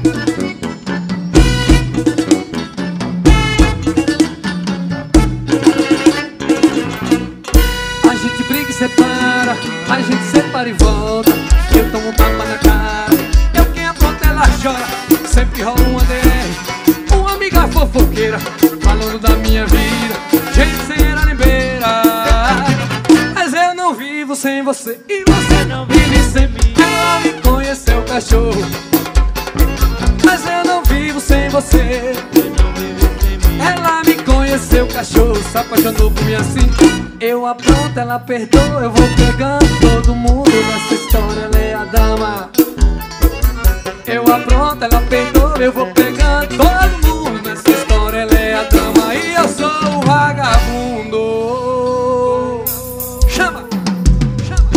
A gente briga e separa, a gente separa e volta. Eu tomo um tapa na cara, eu quem apronta ela chora. Sempre rola uma DR, uma amiga fofoqueira, falando da minha vida, gente sem era nem beira. Mas eu não vivo sem você e você não vive sem mim. Ela me conheceu, cachorro, mas eu não vivo sem você. Ela me conheceu, cachorro, se apaixonou por mim assim. Eu apronto, ela perdoa, eu vou pegando todo mundo nessa história, ela é a dama. Eu apronto, ela perdoa, eu vou pegando todo mundo nessa história, ela é a dama. E eu sou o vagabundo. Chama! Chama!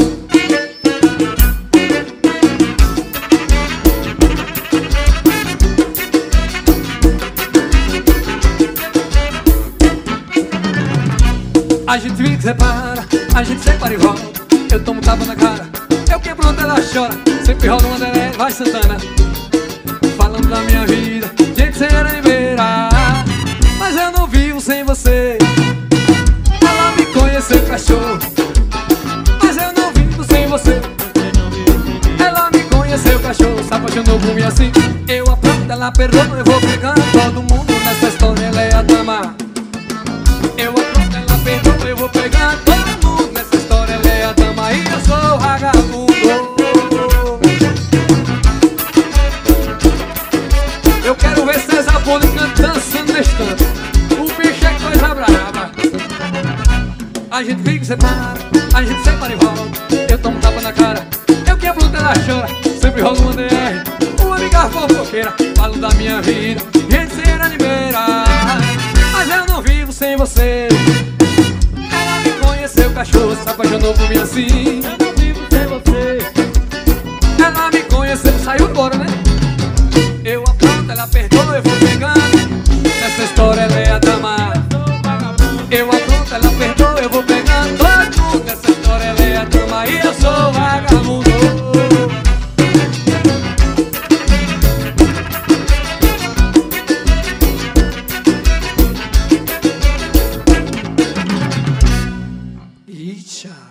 A gente vive e separa, a gente separa e volta. Eu tomo tapa na cara, eu que apronto, ela chora. Sempre rola uma delé, vai Santana, falando da minha vida, gente sem era nem beira. Mas eu não vivo sem você. Ela me conheceu, cachorro, mas eu não vivo sem você. Ela me conheceu, cachorro, se apaixonou por mim assim. Eu apronto, ela perdoa, eu vou pegando todo mundo nessa história, ela é a dama. Eu apronto, ela perdoa, eu vou pegando todo mundo nessa história, ela é a dama. E eu sou o vagabundo. Eu quero ver César Polican dançando nesse canto. O bicho é coisa brava. A gente fica e separa, a gente separa e volta. Eu tomo tapa na cara, eu que apronto, ela chora. Sempre rola uma DR, uma amiga fofoqueira, falo da minha vida, gente sem era nem beira. Mas eu não vivo sem você. Ela me conheceu, cachorro, se apaixonou por mim assim. Eu não vivo sem você. Ela me conheceu, saiu embora, né?